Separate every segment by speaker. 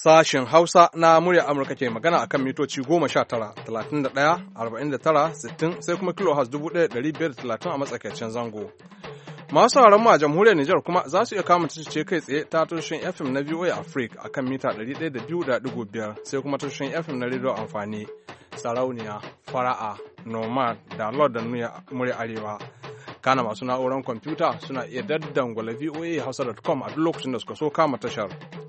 Speaker 1: Sashen Hausa na murya Amurka ke magana akan mitoci 19, 31, 49, 60 sai kuma kilohaz 1530 a matsakaicin zango. Masu sauraron mu a jamhuriyar Nijar kuma za su iya kama ce kai tsaye ta tushen FM na VOA Africa akan mita 102.5 sai kuma tushen FM na rediyo amfani Sarauniya, Fara'a, Nomad da Lord da murya Arewa. Kana masu na'urar kwamfuta suna iya daddangwala voahausa.com a duk lokacin da suka so kama tashar.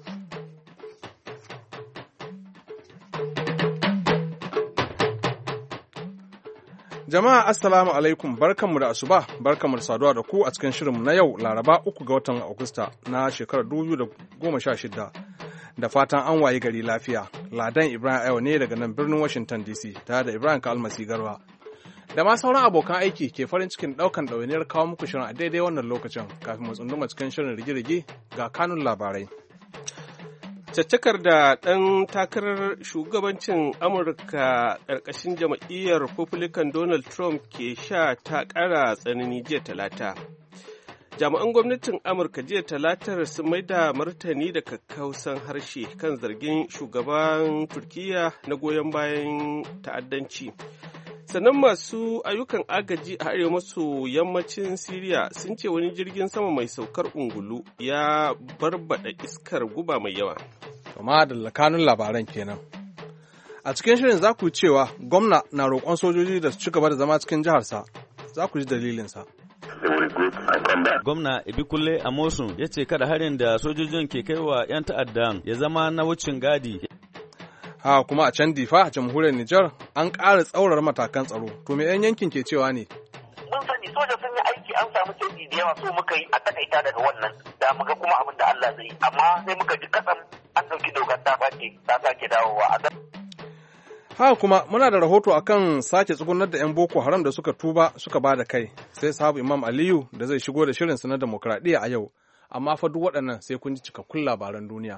Speaker 1: Jama'a assalamu alaikum barkanmu da asuba barkanmu da saduwa da ku a cikin shirinmu na yau Laraba 3 ga watan Agusta na shekarar 2016 da fatan an wayi gari lafiya. Ladan Ibrahim Ayo ne daga nan birnin Washington DC tare da Ibrahim Kalmasi Garba. Da ma sauran abokan aiki ke farin cikin daukan ɗawainiyar kawo muku shirin a daidai wannan lokacin kafin mu tsunduma cikin shirin rige-rige ga kanun labarai.
Speaker 2: Caccakar da ɗan takarar shugabancin Amurka ƙarƙashin jam'iyyar Republican Donald Trump ke sha ta ƙara tsanani jiya Talata. Jami'an gwamnatin Amurka jiya Talatar sun maida martani da kakkausan harshe kan zargin shugaban Turkiyya na goyon bayan ta'addanci. Sannan masu ayyukan agaji a arewa maso yammacin Siriya sun ce wani jirgin sama mai saukar ungulu ya barbada iskar guba mai yawa.
Speaker 1: Kama da kanun labaran kenan. A cikin shirin za ku cewa gwamna na roƙon sojoji da su ci gaba da zama cikin jiharsa. Za ku ji dalilinsa.
Speaker 3: Gwamna Ibikulle Amosun ya ce kada harin da sojojin ke kai wa 'yan ta'addan ya zama na wucin gadi.
Speaker 1: Ha kuma a can Difa, jamhuriyar Nijar, an ƙara tsaurar matakan tsaro. To me 'yan yankin ke cewa ne?
Speaker 4: Mun sani soja sun yi aiki an samu canji da yawa so muka yi a takaita daga wannan da muka kuma abin da Allah zai yi amma sai muka ji kasan an ɗauki dokar ta ɓace ta sake dawowa a
Speaker 1: haka kuma muna da rahoto akan sake tsugunar da 'yan Boko Haram da suka tuba suka ba da kai sai sahabu Imam Aliyu da zai shigo da shirinsa na demokradiyya a yau amma fa duk waɗannan sai kun ji cikakkun labaran duniya.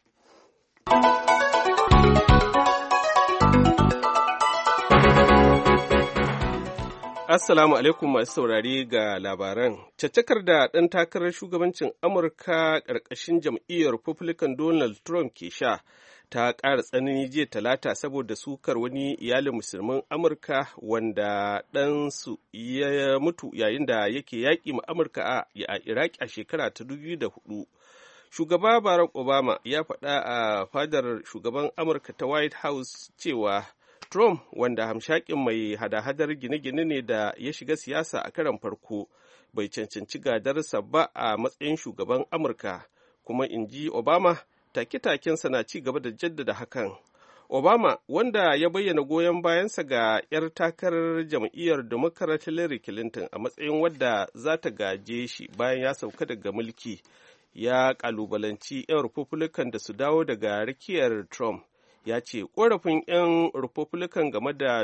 Speaker 2: Assalamu alaikum masu saurari ga labaran. Caccakar da ɗan takarar shugabancin Amurka ƙarƙashin jam'iyyar Republican Donald Trump ke sha ta ƙara tsanani jiya Talata saboda sukar wani iyalin musulmin Amurka wanda ɗansu ya mutu yayin da yake yaƙi ma Amurka a Iraki a shekara ta 2004. Shugaba Barack Obama ya faɗa a fadar shugaban Amurka ta White House cewa Trump, wanda hamshakin mai hada-hadar gine-gine ne da ya shiga siyasa a karon farko, bai cancanci gadarsa ba a matsayin shugaban Amurka, kuma in ji Obama, take-takensa na ci gaba da jaddada hakan. Obama, wanda ya bayyana goyon bayansa ga 'yar takarar jam'iyyar Democrat Hillary Clinton a matsayin wadda za ta gaje shi bayan ya sauka daga mulki, ya kalubalanci 'yan Republican da su dawo daga rakiyar Trump. Ya ce ƙorafin 'yan Republican game da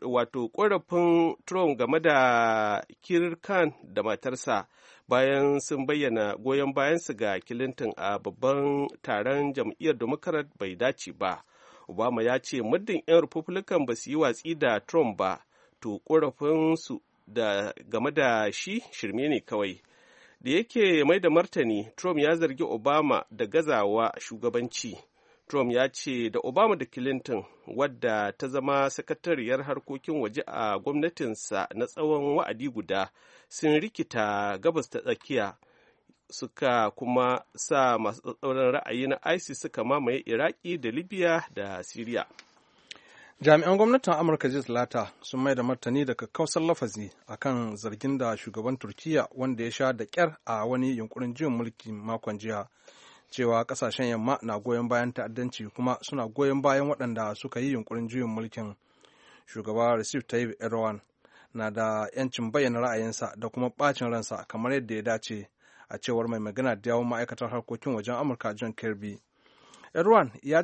Speaker 2: ƙorafin Trump game da Khan da matarsa bayan sun bayyana goyon bayansu ga Clinton a babban taron jam'iyyar Democrat bai dace ba. Obama ya ce muddin 'yan Republican ba su yi watsi da Trump ba, to ƙorafinsu game da shi shirme ne kawai. Da yake mai da martani, Trump ya zargi Obama da gazawa shugabanci. Trump ya ce da Obama da Clinton, wadda ta zama sakatariyar harkokin waje a gwamnatinsa na tsawon wa'adi guda, sun rikita gabas ta tsakiya, suka kuma sa masu tsatsauran ra'ayi na ISIS suka mamaye Iraki da Libya da Syria.
Speaker 1: Jami'an gwamnatin Amurka jiya Talata sun mai da martani da kakkausar lafazi akan zargin da shugaban Turkiyya wanda ya sha da ƙyar a wani yunkurin juyin mulki makon jiya. Cewa kasashen yamma na goyon bayan ta'addanci kuma suna goyon bayan waɗanda suka yi yunkurin juyin mulkin. Shugaba Recep Tayyip Erdogan na da 'yancin bayyana ra'ayinsa da kuma ɓacin ransa kamar yadda ya dace a cewar mai magana da yawon ma'aikatar harkokin wajen Amurka John Kirby. Erdogan ya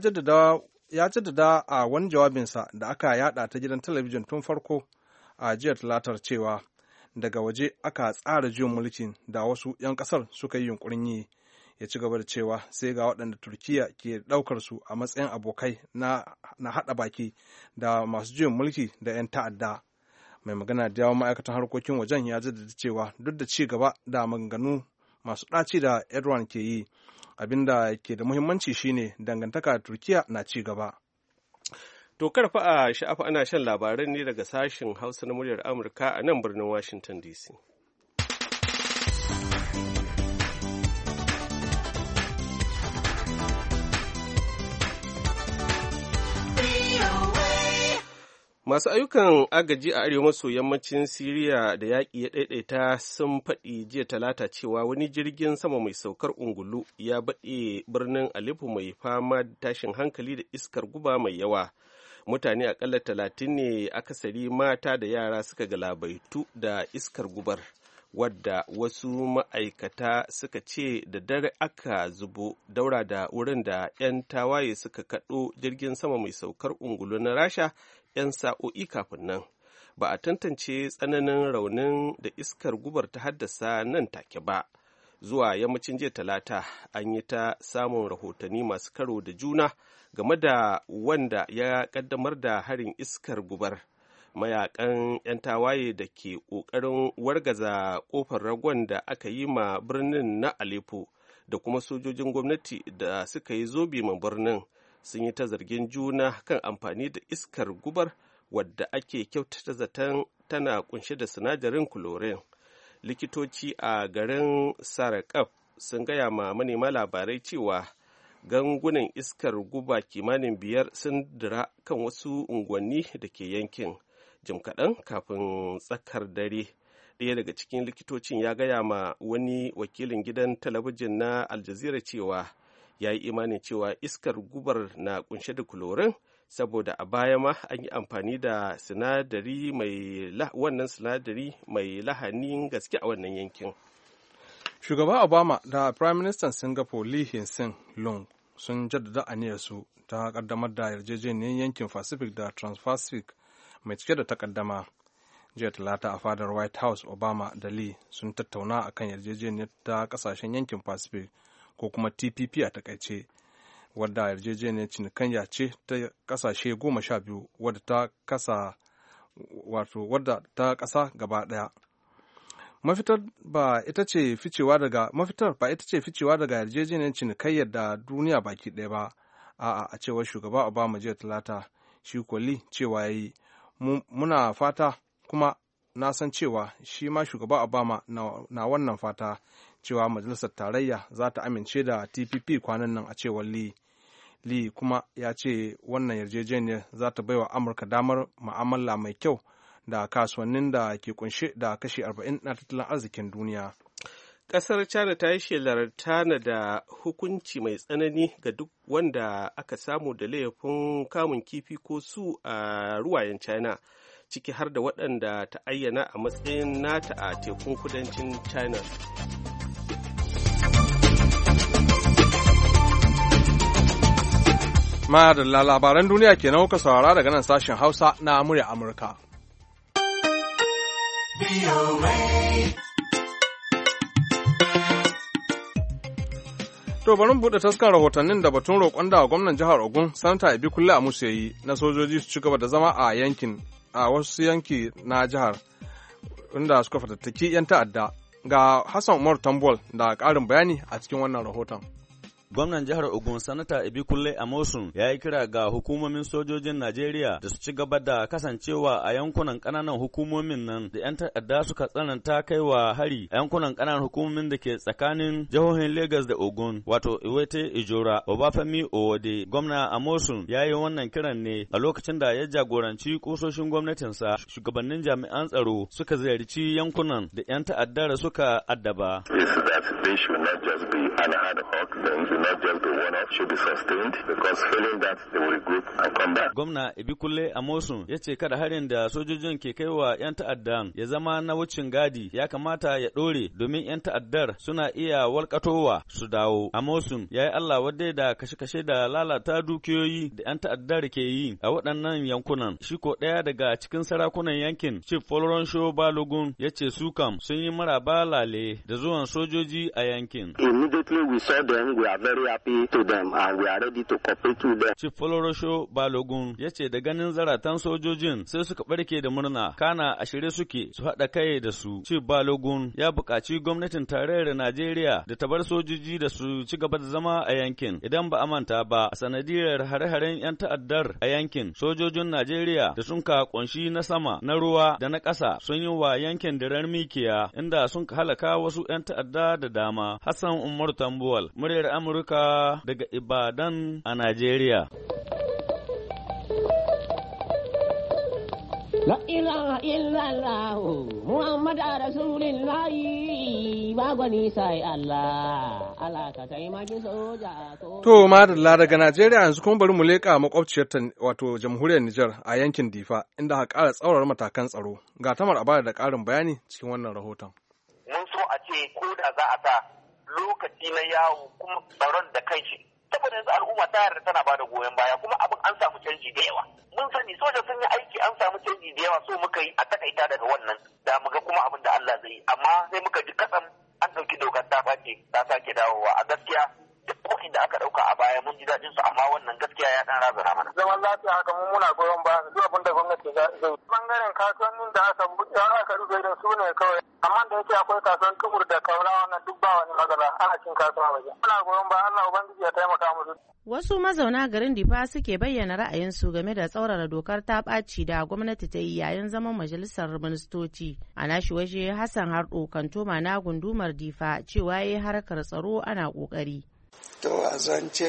Speaker 1: jaddada a wani jawabinsa da aka yada ta gidan talabijin tun farko a jiya Talatar cewa daga waje aka tsara juyin mulkin da wasu 'yan ƙasar suka yi yunkurin yi. Ya ci gaba da cewa sai ga waɗanda Turkiyya ke ɗaukar su a matsayin abokai na haɗa baki da masu juyin mulki da 'yan ta'adda. Mai magana da yawon ma'aikatan harkokin wajen ya jaddada cewa duk da ci gaba da maganganu masu ɗaci da Erdogan ke yi abinda ke da muhimmanci shine dangantaka da Turkiya na ci gaba.
Speaker 2: To karfa a sha'afa ana shan labaran ne daga sashen Hausa na muryar Amurka a nan birnin Washington DC. Masu ayyukan agaji a arewa maso yammacin Siriya da yaƙi ya ɗaiɗaita sun faɗi jiya Talata cewa wani jirgin sama mai saukar ungulu ya baɗe birnin Aleppo mai fama da tashin hankali da iskar guba mai yawa. Mutane akalla 30 ne akasari mata da yara suka galabaitu da iskar gubar, wadda wasu ma'aikata suka ce da dare aka zubo daura da wurin da 'yan tawaye suka kaɗo jirgin sama mai saukar ungulu na Rasha 'yan sa'o'i kafin nan. Ba a tantance tsananin raunin da iskar gubar ta haddasa nan take ba. Zuwa yammacin jiya Talata an yi ta samun rahotanni masu karo da juna game da wanda ya kaddamar da harin iskar gubar. Mayakan 'yan tawaye da ke ƙoƙarin wargaza ƙofar ragon da aka yi ma birnin na Aleppo da kuma sojojin gwamnati da suka yi zobe ma birnin sun yi ta zargin juna kan amfani da iskar gubar wadda ake kyautata zaton tana kunshe da sinadarin chlorine. Likitoci a garin Sarakaf sun gaya ma manema labarai cewa gangunan iskar guba kimanin 5 sun dira kan wasu unguwanni da ke yankin jim kaɗan kafin tsakar dare. Ɗaya daga cikin likitocin ya gaya ma wani wakilin gidan talabijin na Al Jazeera cewa ya yi imanin cewa iskar gubar na kunshe da chlorine saboda a baya ma an yi amfani da sinadari mai lahanin gaske a wannan yankin.
Speaker 1: Shugaba Obama da Prime Minister Singapore Lee Hsien Loong sun jaddada aniyarsu ta kaddamar da yarjejeniyar yankin Pacific da Trans-Pacific mai cike da takaddama. Jiya Talata a fadar White House, Obama da Lee sun tattauna akan yarjejeniyar ta kasashen yankin Pacific ko kuma TPP a takaice, wadda yarjejeniyar cinikayya ce ta kasashe 12 wadda ta kasa gaba daya. Mafitar ba ita ce ficewa daga yarjejeniyar cinikayyar da duniya baki ɗaya ba, a cewar shugaba Obama jiya Talata. Shi kwalli cewa yayi muna fata, kuma na san cewa shi ma shugaba Obama na wannan fata cewa majalisar tarayya za ta amince da TPP kwanan nan, a cewar Lee kuma ya ce wannan yarjejeniyar za ta baiwa Amurka damar mu'amala mai kyau da kasuwannin da ke kunshe da kashi 40 na tattalin arzikin duniya.
Speaker 2: Ƙasar China ta yi shelar tana da hukunci mai tsanani ga duk wanda aka samu da laifin kamun kifi ko su a ruwayen China, ciki har da waɗanda ta ayyana a matsayin nata a tekun kudancin China.
Speaker 1: Ma da labaran duniya kenan kuka saurara daga nan sashen Hausa na murya Amurka. To bari mu buɗe taskar rahotannin da batun roƙon da gwamnan jihar Ogun Sanata Ibikulle Amusu yayi na sojoji su ci gaba da zama a wasu yanki na jihar inda suka fatattaki 'yan ta'adda. Ga Hassan Umar Tambol da ƙarin bayani a cikin wannan rahoton.
Speaker 3: Gwamnan jihar Ogun Sanata Ibikulle Amosun ya yi kira ga hukumomin sojojin Najeriya da su ci gaba da kasancewa a yankunan ƙananan hukumomin nan da 'yan ta'adda suka tsananta kaiwa hari a yankunan ƙananan hukumomin da ke tsakanin jihohin Lagos da Ogun, wato Iwete Ijora, Obafemi Owode. Gwamna Amosun ya yi wannan kiran ne a lokacin da ya jagoranci kusoshin gwamnatinsa, shugabannin jami'an tsaro suka ziyarci yankunan da 'yan ta'addar suka addaba.
Speaker 5: Not just the one-off should be sustained because failing that they will regroup and come back.
Speaker 3: Gwamna Ibikulle Amosun ya ce kada harin da sojojin ke kaiwa 'yan ta'addan ya zama na wucin gadi, ya kamata ya ɗore domin 'yan ta'addar suna iya walƙatowa su dawo. Amosun ya yi Allah wadda da kashe-kashe da lalata dukiyoyi da 'yan ta'addar ke yi a waɗannan yankunan. Shi ko ɗaya daga cikin sarakunan yankin, Chief Foloronsho Balogun, ya ce su kam sun yi maraba lale da zuwan sojoji a yankin.
Speaker 5: Immediately we saw them, we are
Speaker 6: very happy to them and we are ready to cooperate with them.
Speaker 3: Chief Folorosho Balogun ya ce da ganin zaratan sojojin sai suka barke da murna kana a shirye suke su haɗa kai da su. Chief Balogun ya buƙaci gwamnatin tarayyar Najeriya da ta bar sojoji da su ci gaba da zama a yankin idan ba a manta ba a sanadiyar hare-haren 'yan ta'addar a yankin sojojin Najeriya da sun ka kunshi na sama na ruwa da na ƙasa sun yi wa yankin dirar mikiya inda sun halaka wasu 'yan ta'adda da dama. Hassan Umar Tambuwal, muryar Amurka daga Ibadan a Najeriya.
Speaker 7: La ilaha illallah Muhammad Rasulullah ba gwani sai Allah ka taimaki soja.
Speaker 1: To madalla daga Najeriya yanzu kuma bari mu leƙa makwabciyar ta wato jamhuriyar Nijar a yankin Difa inda aka ƙara tsaurar matakan tsaro. Ga Tamar Abada da ƙarin bayani cikin wannan rahoton.
Speaker 4: Mun so a ce ko da za a sa lokaci na yawo kuma tsaron da kanshi saboda yanzu al'umma ta yarda tana bada goyon baya kuma abin an samu canji da yawa. Mun sani soja sun yi aiki an samu canji da yawa so muka yi a takaita daga wannan da muga kuma abin da Allah zai yi amma sai muka ji kasam an ɗauki dokar ta ɓace ta sake dawowa a gaskiya duk kokin da aka ɗauka a baya mun ji daɗin su amma wannan gaskiya ya ɗan razana mana.
Speaker 8: Zaman lafiya haka mun muna goyon baya duk abin da gwamnati za ta yi. Bangaren kasuwannin da aka rufe da su ne kawai amma da yake akwai kasuwan tukur da kaula wannan duk ba wani matsala ana cin kasuwa waje. Muna goyon baya Allah ubangiji ya taimaka musu.
Speaker 9: Wasu mazauna garin Difa suke bayyana ra'ayinsu game da tsaurara dokar ta ɓaci da gwamnati ta yi yayin zaman majalisar ministoci. A nashi waje Hassan Hardo kantoma na gundumar Difa cewa yayi harkar tsaro ana ƙoƙari.
Speaker 10: To a zance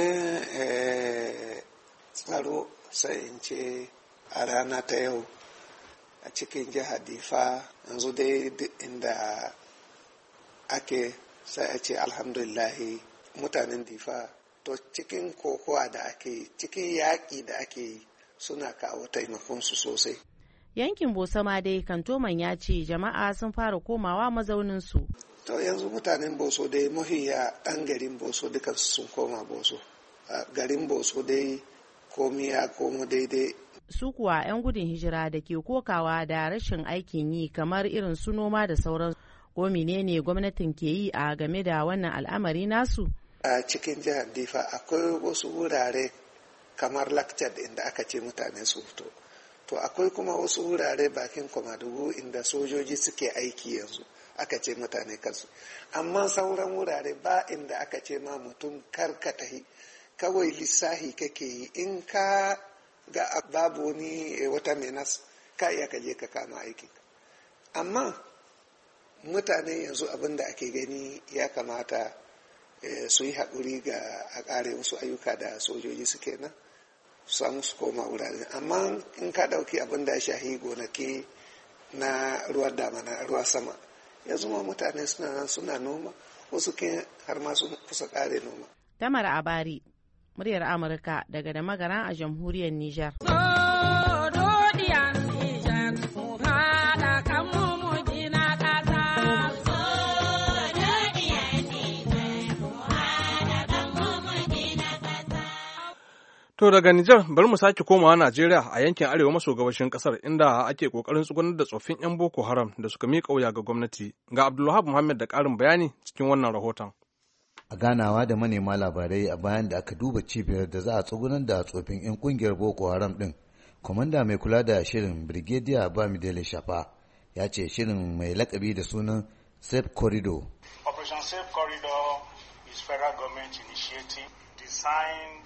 Speaker 10: tsaro sai in ce a rana ta yau a cikin jihar Difa yanzu dai duk inda ake sai a ce alhamdulillahi mutanen Difa to cikin kokowa da ake yi cikin yaƙi da ake yi suna kawo taimakonsu sosai.
Speaker 9: Yankin Bosama dai kantoman ya ce jama'a sun fara komawa mazauninsu.
Speaker 10: To yanzu mutanen Boso dai mafiya ɗan garin Boso dukansu sun koma Boso. Garin Boso dai komi ya komo daidai.
Speaker 9: Su kuwa 'yan gudun hijira da ke kokawa da rashin aikin yi kamar irin su noma da sauran ko menene gwamnatin ke yi a game da wannan al'amari nasu?
Speaker 10: A cikin jihar Difa akwai wasu wurare kamar Lakchad inda aka ce mutane su fito. To akwai kuma wasu wurare bakin Komadugu inda sojoji suke aiki yanzu. Aka ce mutane kansu amma sauran wurare ba inda aka ce ma mutum karkatahi kawai lissahi kake yi in ka ga babu wani wata menas ka iya ka je ka kama aiki amma mutane yanzu abin da ake gani ya kamata su yi haƙuri ga a ƙare wasu ayyuka da sojoji suke nan su samu su koma wurare amma in ka ɗauki abin da ya shahi gonaki na ruwan damana ruwa sama yanzu ma mutane suna noma wasu ke har ma sun kusa kare noma.
Speaker 9: Tamar Abari, muryar Amurka daga da magana a jamhuriyar Nijar.
Speaker 1: To daga Nijar bari mu sake komawa Najeriya a yankin arewa maso gabashin kasar inda ake kokarin tsugunar da tsoffin 'yan Boko Haram da suka miƙa wuya ga gwamnati. Ga Abdulwahab Muhammad da ƙarin bayani cikin wannan rahoton.
Speaker 11: A ganawa da manema labarai a bayan da aka duba cibiyar da za a tsugunar da tsoffin 'yan kungiyar Boko Haram din, kwamanda mai kula da shirin Brigadier Bamidele Shafa ya ce shirin mai lakabi da sunan Safe Corridor.
Speaker 12: Operation Safe Corridor is federal government initiative designed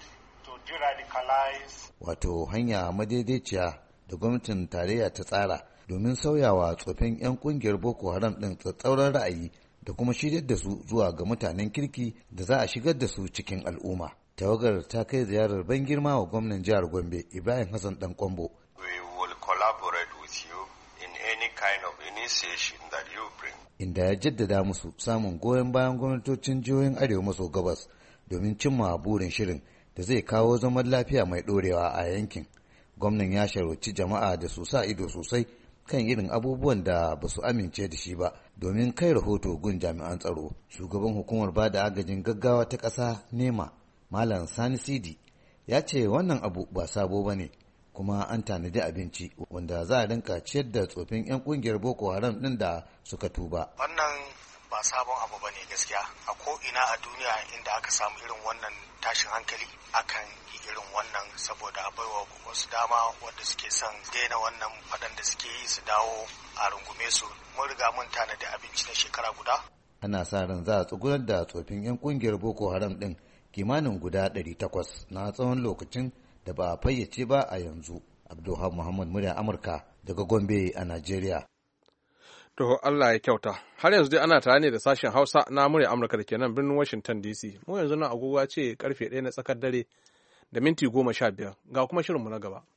Speaker 11: wato hanya madaidaiciya da gwamnatin tarayya ta tsara domin sauyawa tsofin 'yan kungiyar Boko Haram ɗin tsatsauran ra'ayi da kuma shiryar da su zuwa ga mutanen kirki da za a shigar da su cikin al'umma. Tawagar ta kai ziyarar ban girma wa gwamnan jihar Gombe Ibrahim Hassan Dan Kwambo.
Speaker 13: We will collaborate with you in any kind of initiation that you bring.
Speaker 11: Inda ya jaddada musu samun goyon bayan gwamnatocin jihohin Arewa maso gabas domin cimma burin shirin da zai kawo zaman lafiya mai ɗorewa a yankin. Gwamnan ya shawarci jama'a da su sa ido sosai kan irin abubuwan da ba su amince da shi ba domin kai rahoto gun jami'an tsaro. Shugaban hukumar ba da agajin gaggawa ta ƙasa NEMA, Malam Sani Sidi, ya ce wannan abu ba sabo ba ne kuma an tanadi abinci wanda za a rinka ciyar da tsofin 'yan ƙungiyar Boko Haram ɗin da suka tuba.
Speaker 13: Wannan
Speaker 12: ba sabon abu ba ne gaskiya. A ko'ina a duniya inda aka samu irin wannan tashin hankali akan yi irin wannan saboda a baiwa wasu dama wanda suke son daina wannan faɗan da suke yi su dawo a rungume su. Mun riga mun tanadi abinci na shekara guda.
Speaker 11: Ana sa ran za a tsugunar da tsofin 'yan kungiyar Boko Haram ɗin kimanin guda 800 na tsawon lokacin da ba a fayyace ba a yanzu. Abdulhamid Muhammad, murya Amurka daga Gombe a Najeriya.
Speaker 1: To Allah ya kyauta. Har yanzu dai ana tare ne da sashen Hausa na murya Amurka da ke nan birnin Washington DC. Mu yanzu na agogo ce karfe 1 na tsakar dare da minti 15. Ga kuma shirinmu na gaba.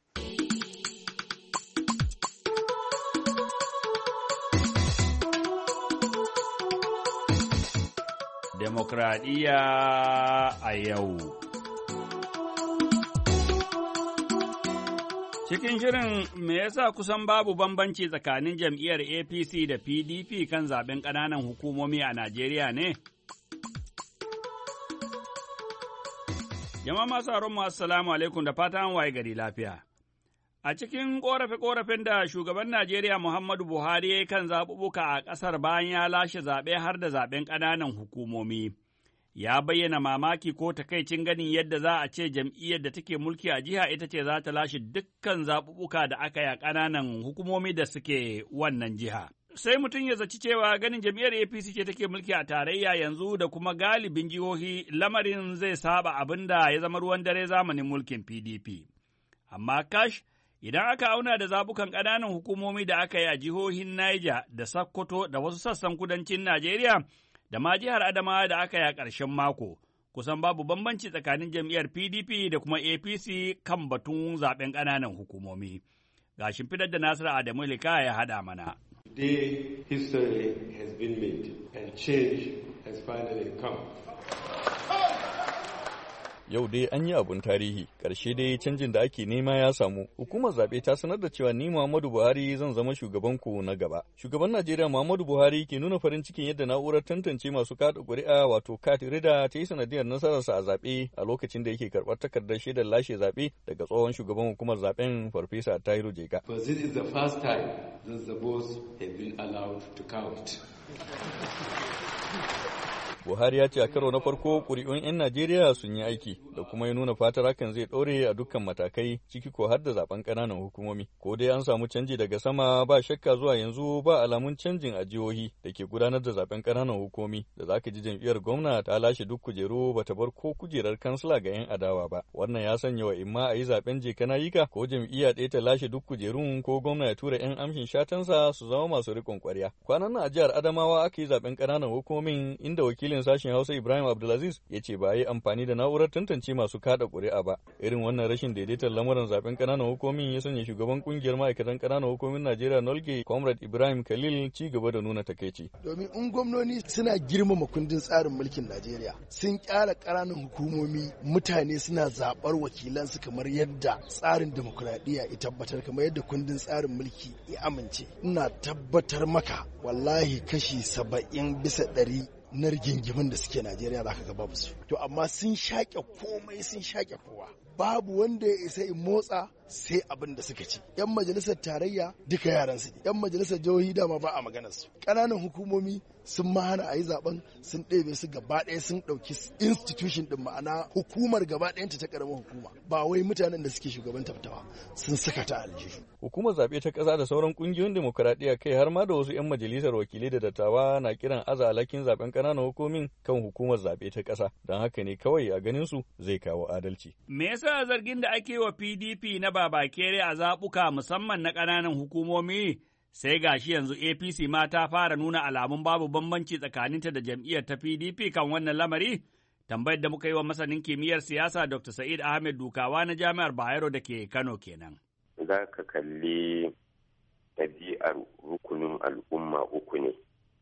Speaker 14: Demokradiyya a yau. Cikin shirin me yasa kusan babu bambanci tsakanin jam'iyyar APC da PDP kan zaben ƙananan hukumomi a Najeriya ne? Jama'a masu mu assalamu alaikum da fatan waye gari lafiya. A cikin ƙorafe-ƙorafen da shugaban Najeriya Muhammadu Buhari ya yi kan zaɓuɓɓuka a ƙasar bayan ya lashe zaɓe har da zaɓen ƙananan hukumomi. Ya bayyana mamaki ko takaicin ganin yadda za a ce jam'iyyar da take mulki a jiha ita ce za ta lashe dukkan zaɓuɓɓuka da aka yi a ƙananan hukumomi da suke wannan jiha. Sai mutum ya zaci cewa ganin jam'iyyar APC ce take mulki a tarayya yanzu da kuma galibin jihohi lamarin zai saba abin da ya zama ruwan dare zamanin mulkin PDP. Amma kash, idan aka auna da zaɓukan ƙananan hukumomi da aka yi a jihohin Niger da Sokoto da wasu sassan kudancin Najeriya, da ma jihar Adamawa da aka yi a ƙarshen mako, kusan babu bambanci tsakanin jam'iyyar PDP da kuma APC kan batun zaɓen ƙananan hukumomi. Ga shimfidar da Nasiru Adamu Lika ya haɗa mana.
Speaker 15: Today, history has been made and change has finally come.
Speaker 16: Yau dai an yi abun tarihi, ƙarshe dai canjin da ake nema ya samu. Hukumar zaɓe ta sanar da cewa ni Muhammadu Buhari zan zama shugaban ku na gaba. Shugaban Najeriya Muhammadu Buhari ke nuna farin cikin yadda na'urar tantance masu kaɗa ƙuri'a wato CAT Reader ta yi sanadiyar nasararsa a zaɓe a lokacin da yake karɓar takardar shaidar lashe zaɓe daga tsohon shugaban hukumar zaɓen Farfesa Tahiru Jega.
Speaker 15: Because this is the first time that the votes have been allowed to count.
Speaker 16: Buhari ya ce a karo na farko ƙuri'un 'yan Najeriya sun yi aiki da kuma ya nuna fatar hakan zai ɗore a dukkan matakai ciki ko har da zaben ƙananan hukumomi. Ko dai an samu canji daga sama ba shakka zuwa yanzu ba alamun canjin a jihohi da ke gudanar da zaben ƙananan hukumomi da za ka ji jam'iyyar gwamna ta lashe duk kujeru ba ta bar ko kujerar kansila ga 'yan adawa ba. Wannan ya sanya wa imma a yi zaben je kana yika ko jam'iyya ɗaya ta lashe duk kujerun ko gwamna ya tura 'yan amshin shatansa su zama masu riƙon ƙwarya. Kwanan nan a jihar Adamawa aka yi zaben ƙananan hukumomin inda wakilin sashen Hausa Ibrahim Abdulaziz ya ce ba a yi amfani da na'urar tantance masu kada ƙuri'a ba. Irin wannan rashin daidaitar lamuran zaben ƙananan hukumomin ya sanya shugaban kungiyar ma'aikatan ƙananan hukumomin Najeriya Nolge Comrade Ibrahim Khalil ci gaba da nuna takaici.
Speaker 17: Domin in gwamnoni suna girmama kundin tsarin mulkin Najeriya sun kyara ƙananan hukumomi mutane suna zaɓar wakilansu kamar yadda tsarin demokuraɗiyya ya tabbatar kamar yadda kundin tsarin mulki ya amince. Ina tabbatar maka wallahi kashi 70% na rigingimin da suke Najeriya za ka ga babu su. To amma sun shaƙe komai sun shaƙe kowa. Babu wanda ya isa in motsa sai abin da suka ci. 'Yan majalisar tarayya duka yaran su. 'Yan majalisar jihohi dama ba a maganar su. Ƙananan hukumomi sun ma hana a yi zaben sun ɗebe su gaba ɗaya sun ɗauki institution ɗin ma'ana hukumar gaba ɗayanta ta ƙaramin hukuma. Ba wai mutanen da suke shugabanta ba sun saka ta aljihu.
Speaker 16: Hukumar zaɓe ta ƙasa da sauran ƙungiyoyin demokuraɗiyya kai har ma da wasu 'yan majalisar wakilai da dattawa na kiran aza alhakin zaben ƙananan hukumomin kan hukumar zaɓe ta ƙasa. Don haka ne kawai a ganin su zai kawo adalci.
Speaker 14: Me yasa zargin da ake wa PDP na babakere a zaɓuka musamman na ƙananan hukumomi sai gashi yanzu APC ma ta fara nuna alamun babu bambanci tsakaninta da jam'iyyar ta PDP kan wannan lamari? Tambayar da muka yi wa masanin kimiyyar siyasa Dr. Sa'id Ahmed Dukawa na Jami'ar Bayero da ke Kano kenan.
Speaker 18: Za ka kalli ɗabi'ar rukunin al'umma uku ne,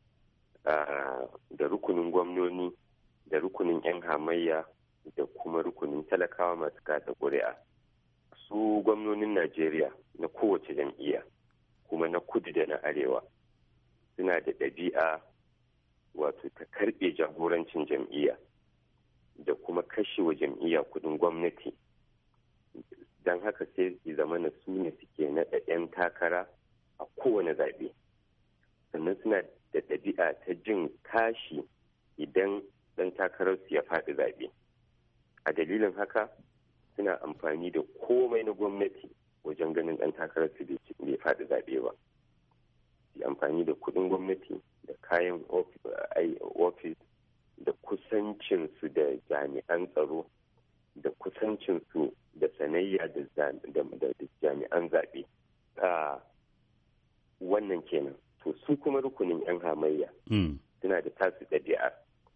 Speaker 18: da rukunin gwamnoni, da rukunin 'yan hamayya, da kuma rukunin talakawa masu kada ƙuri'a. Su gwamnonin Najeriya na kowace jam'iyya kuma na kudu da na arewa suna da ɗabi'a wato ta karɓe jagorancin jam'iyya da kuma kashewa jam'iyya kudin gwamnati. Don haka sai su zama na su ne suke naɗa 'yan takara a kowane zaɓe. Sannan suna da ɗabi'a ta jin kashi idan ɗan takararsu ya faɗi zaɓe. A dalilin haka suna amfani da komai na gwamnati wajen ganin ɗan takararsu bai faɗi zaɓe ba. Su amfani da kuɗin gwamnati da kayan ofis da kusancinsu da jami'an tsaro da kusancinsu da sanayya da jami'an zaɓe. Wannan kenan. To su kuma rukunin 'yan hamayya suna da tasu ɗabi'a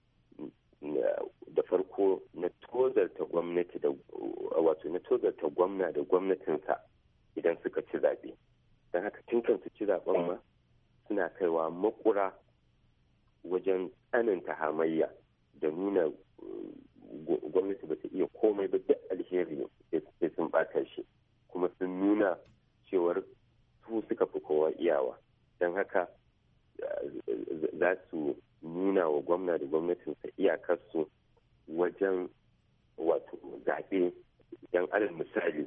Speaker 18: da farko na tozarta gwamnati na tozarta gwamna da gwamnatinsa idan suka ci zaɓe. Don haka tun kan su ci zaɓen ma suna kaiwa makura wajen tsananta hamayya da nuna gwamnati ba ta iya komai ba da alheri sai sun ɓata shi, kuma sun nuna cewar su suka fi kowa iyawa. Don haka za su nuna wa gwamna da gwamnatinsa iyakarsu wajen zaɓe. Idan alal misali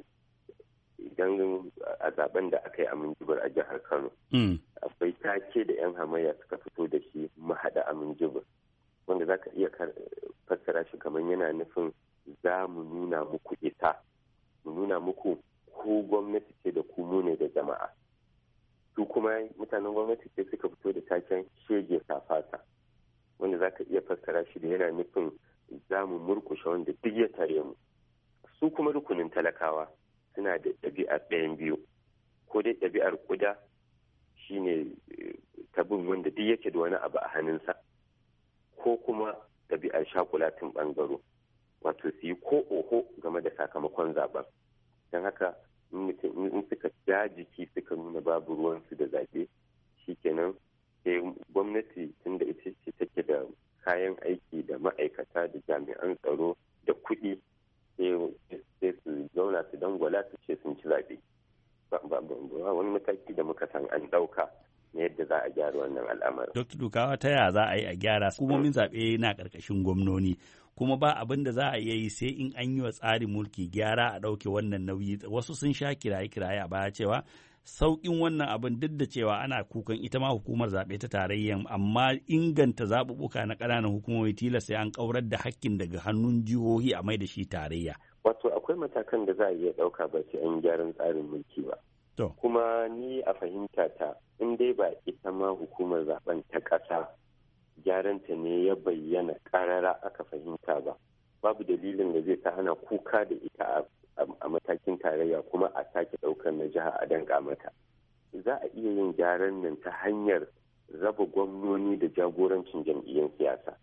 Speaker 18: idan a zaben da aka yi a Minjibir a jihar Kano akwai take da 'yan hamayya suka fito da shi mahaɗa a Minjibir, wanda za ka iya fassara shi kamar yana nufin za mu nuna muku ita, mu nuna muku ku gwamnati ce da ku mu ne da jama'a. Su kuma mutanen gwamnati ce suka fito da taken shege safasa, wanda za ka iya fassara shi da yana nufin za mu murkushe wanda duk ya tare mu. Su kuma rukunin talakawa suna da ɗabi'ar ɗayan biyu, ko dai ɗabi'ar ƙuda shine tabin wanda duk yake da wani abu a hannunsa, ko kuma ɗabi'ar shakulatin ɓangaro, wato su yi ko oho game da sakamakon zaben. Don haka in suka ja jiki suka nuna babu ruwansu da zaɓe, shikenan sai gwamnati tunda ita ce take da kayan aiki da ma'aikata da jami'an tsaro da kuɗi sai su zauna su dangwala su ce sun ci zaɓe. Ba wani mataki da muka san an ɗauka na yadda za a gyara wannan al'amarin.
Speaker 14: Dr. Dukawa, ta yaya za a yi a gyara? Hukumomin zaɓe na ƙarƙashin gwamnoni, kuma ba abin da za a iya yi sai in an yi wa tsarin mulki gyara a ɗauke wannan nauyi. Wasu sun sha kiraye-kiraye a baya cewa sauƙin wannan abin duk da cewa ana kukan ita ma hukumar zaɓe ta tarayya, amma inganta zaɓuɓɓuka na ƙananan hukumomi tilas sai an ƙaurar da hakkin daga hannun jihohi a mai da shi tarayya.
Speaker 18: Wato akwai matakan da za a iya ɗauka ba sai an gyaran tsarin mulki ba. Kuma ni a fahimta ta in dai ba ita ma hukumar zaben ta ƙasa gyaranta ne ya bayyana ƙarara aka fahimta ba, babu dalilin da zai ta hana kuka da ita a matakin tarayya kuma a sake ɗaukar na jiha a danƙa mata. Za a iya yin gyaran nan ta hanyar raba gwamnoni da jagorancin jam'iyyar siyasa.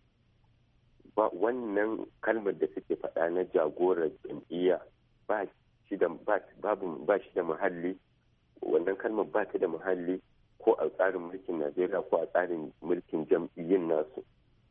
Speaker 18: Wannan kalmar da suke faɗa na jagorar jam'iyya ba shi da muhalli. Wannan kalmar ba ta da muhalli ko a tsarin mulkin Najeriya ko a tsarin mulkin jam'iyyun nasu.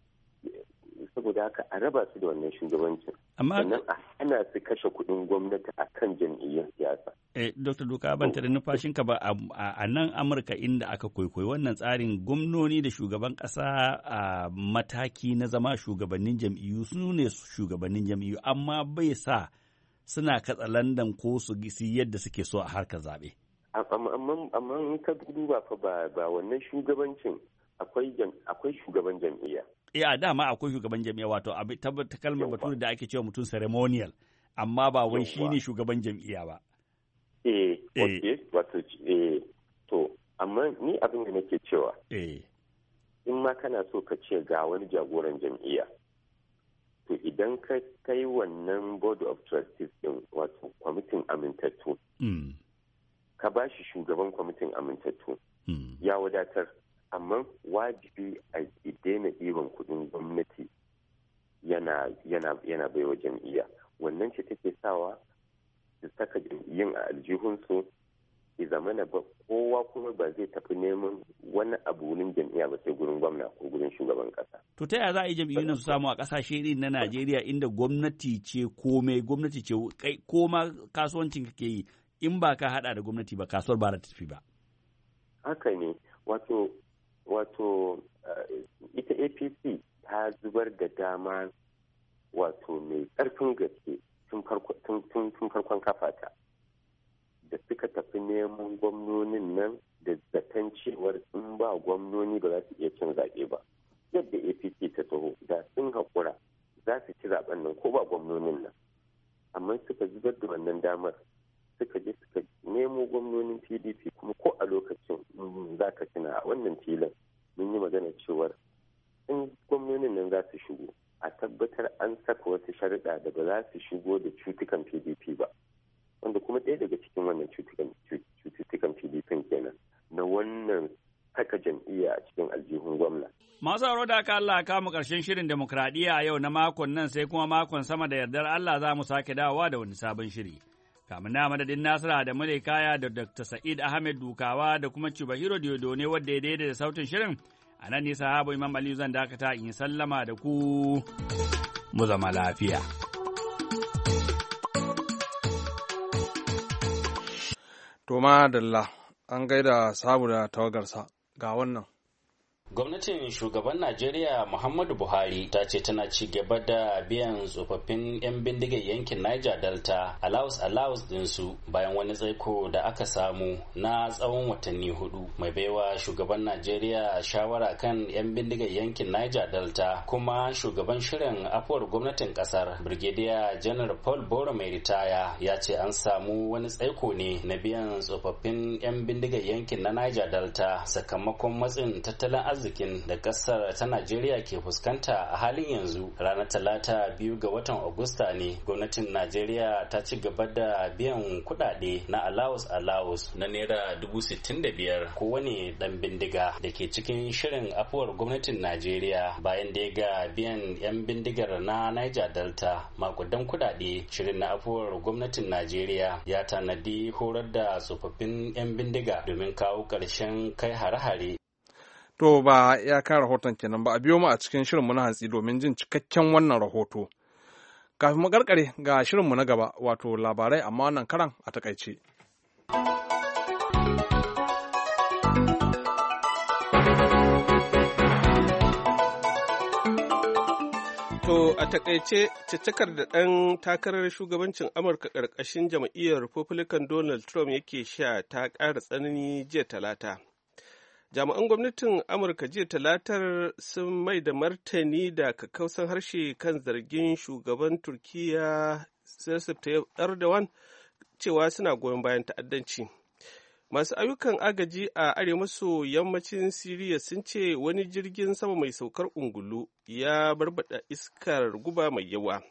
Speaker 18: Saboda haka a raba su da wannan shugabancin. Sannan a hana su kashe kuɗin gwamnati a kan jam'iyyun siyasa.
Speaker 14: Dr. Duka, ban da numfashinka ba a nan Amurka inda aka kwaikwayi wannan tsarin, gwamnoni da shugaban ƙasa a mataki na zama shugabannin jam'iyyu su ne shugabannin jam'iyyu, amma bai sa suna katsalandan ko su yadda suke so a harkar zaɓe.
Speaker 18: Amma in ka duba fa ba wannan shugabancin akwai shugaban jam'iyya.
Speaker 14: A dama akwai shugaban jam'iyya, wato ta kalmar bature da ake cewa mutum ceremonial, amma ba wai shi ne shugaban jam'iyya ba.
Speaker 18: Wato to amma ni abin da nake cewa in ma kana so ka ce ga wani jagoran jam'iyya, to idan ka kai wannan board of trustees din, wato kwamitin amintattu, ka ba shi shugaban kwamitin amintattu, ya wadatar. Amma wajibi a daina ɗiban kuɗin gwamnati yana baiwa jam'iyya. Wannan ce take sawa su saka jam'iyyun a aljihunsu, ya zamana ba kowa kuma ba zai tafi neman wani abu wurin jam'iyya ba sai gurin gwamna ko gurin shugaban ƙasa.
Speaker 14: To ta yaya za a yi jam'iyyun su samu a ƙasashe irin na Najeriya inda gwamnati ce komai, gwamnati ce ko ma kasuwancin kake yi, in ba ka haɗa da gwamnati ba kasuwar ba ta tafi ba.
Speaker 18: Haka ne, wato ita APC ta zubar da dama wato mai ƙarfin gaske tun farkon kafata, da suka tafi neman gwamnonin nan da zaton cewar in ba gwamnoni ba za su iya cin zaɓe ba. Yadda APC ta taho da sun haƙura za su ci zaɓen nan ko ba gwamnonin nan. Amma suka zubar da wannan damar, suka je suka nemo gwamnonin PDP, kuma ko a lokacin za ka tuna a wannan filin mun yi magana cewar in gwamnonin nan za su shigo a tabbatar an saka wasu sharuɗa da ba za su shigo da cutukan PDP ba, wanda kuma ɗaya daga cikin wannan cutukan PDP kenan na wannan saka jam'iyya a cikin aljihun gwamna.
Speaker 14: Masu aro da aka Allah kama ƙarshen shirin demokradiyya a yau na makon nan, sai kuma makon sama da yardar Allah za mu sake dawowa da wani sabon shiri. Kamun na madadin Nasira da Kaya da Dr. Sa'id Ahmed Dukawa da kuma Chubahiro Diodone wadda ya daidai da sautin shirin. A nan ne sahabu Imam Aliyu zan dakata in yi sallama da ku mu zama lafiya.
Speaker 1: To madalla, an gaida sabu da tawagarsa ga wannan.
Speaker 19: Gwamnatin shugaban Najeriya Muhammadu Buhari ta ce tana ci gaba da biyan tsofaffin 'yan bindigar yankin Niger Delta allowance ɗinsu bayan wani tsaiko da aka samu na tsawon watanni 4. Mai baiwa shugaban Najeriya shawara kan 'yan bindigar yankin Niger Delta kuma shugaban shirin afuwar gwamnatin kasar Brigadier General Paul Boro mai ritaya ya ce an samu wani tsaiko ne na biyan tsofaffin 'yan bindigar yankin na Niger Delta sakamakon matsin tattalin arzikin da kasar ta Najeriya ke fuskanta a halin yanzu. Ranar Talata 2 ga watan Agusta ne gwamnatin Najeriya ta ci gaba da biyan kuɗaɗe na allowance na naira 65,000 kowane dan bindiga da ke cikin shirin afuwar gwamnatin Najeriya bayan da ya ga biyan 'yan bindigar na Niger Delta makudan kuɗaɗe. Shirin na afuwar gwamnatin Najeriya ya tanadi horar da tsofaffin 'yan bindiga domin kawo ƙarshen kai hare-hare.
Speaker 1: To ba ya kan rahoton kenan ba, a biyo mu a cikin shirinmu na hantsi domin jin cikakken wannan rahoto. Kafin mu karkare ga shirinmu na gaba, wato labarai amma wannan karan a takaice.
Speaker 2: To a takaice caccakar da ɗan takarar shugabancin Amurka ƙarƙashin jam'iyyar Republican Donald Trump yake sha ta ƙara tsanani jiya Talata. Jami'an gwamnatin Amurka jiya Talatar sun mai da martani da kakkausan harshe kan zargin shugaban Turkiyya Recep Tayyip Erdogan cewa suna goyon bayan ta'addanci. Masu ayyukan agaji a arewa maso yammacin Siriya sun ce wani jirgin sama mai saukar ungulu ya barbada iskar guba mai yawa.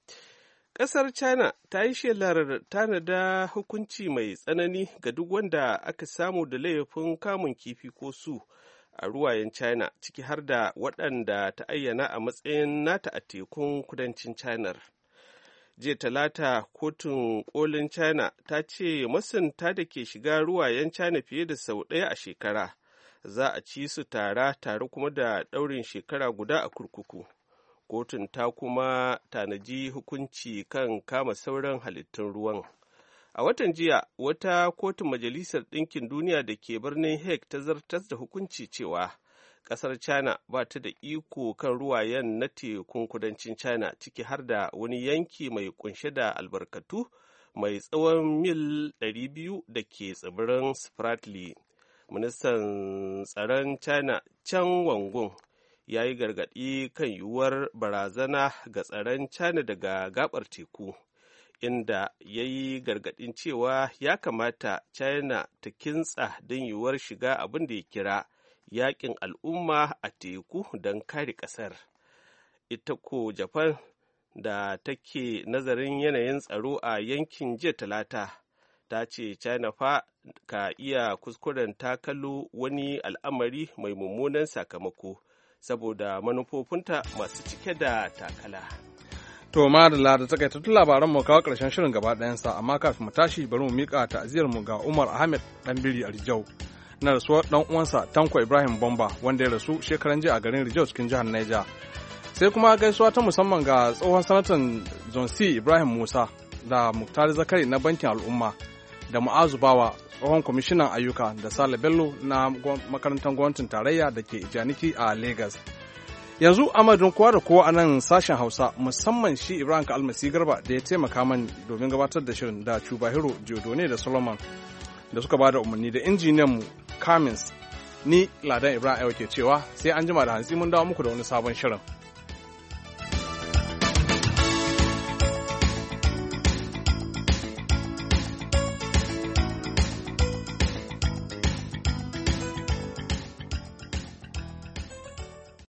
Speaker 2: Ƙasar China ta yi shelar tanada hukunci mai tsanani ga duk wanda aka samu da laifin kamun kifi ko su a ruwayen China, ciki har da waɗanda ta ayyana a matsayin nata a tekun kudancin China. Jiya Talata, kotun kolin China ta ce masunta da ke shiga ruwayen China fiye da sau ɗaya a shekara za a ci su tare kuma da ɗaurin shekara guda a kurkuku. Kotun ta kuma tanaji hukunci kan kama sauran halittun ruwan. A watan jiya, wata kotun Majalisar Ɗinkin Duniya da ke birnin Hague ta zartar da hukunci cewa ƙasar China ba ta da iko kan ruwayen na tekun kudancin China, ciki har da wani yanki mai kunshe da albarkatu mai tsawon mil 200 da ke tsibirin Spratly. Ministan tsaron China Chen Wangun ya yi gargaɗi kan yiwuwar barazana ga tsaron China daga gabar teku, inda ya yi gargaɗin cewa ya kamata China ta kintsa don yiwuwar shiga abin da ya kira yaƙin al'umma a teku don kare ƙasar. Ita ko Japan da take nazarin yanayin tsaro a yankin jiya Talata ta ce China fa ka iya kuskuren takalo wani al'amari mai mummunan sakamako saboda manufofinta masu cike da takala.
Speaker 1: To madalla da takaitattun labaran mu kawo ƙarshen shirin gaba ɗayansa, amma kafin mu tashi bari mu miƙa ta'aziyar mu ga Umar Ahmed Ɗanbiri a Rijau na rasuwar ɗan uwansa Tanko Ibrahim Bomba wanda ya rasu shekaran jiya a garin Rijau cikin jihar Niger. Sai kuma gaisuwa ta musamman ga tsohon sanatan John C. Ibrahim Musa da Muktar Zakari na Bankin Al'umma da Mu'azu Bawa tsohon kwamishinan ayyuka da Sale Bello na makarantar gwamnatin tarayya da ke Ijaniki a Lagos. Yanzu amadun kowa da kowa a nan sashen Hausa, musamman shi Ibrahim Kalmasi Garba da ya taimaka man domin gabatar da shirin, da Chubahiro Diodone da Solomon da suka bada umarni, da injiniyan mu Cummins. Ni Ladan Ibrahim ke cewa sai an jima da hantsi mun dawo muku da wani sabon shirin.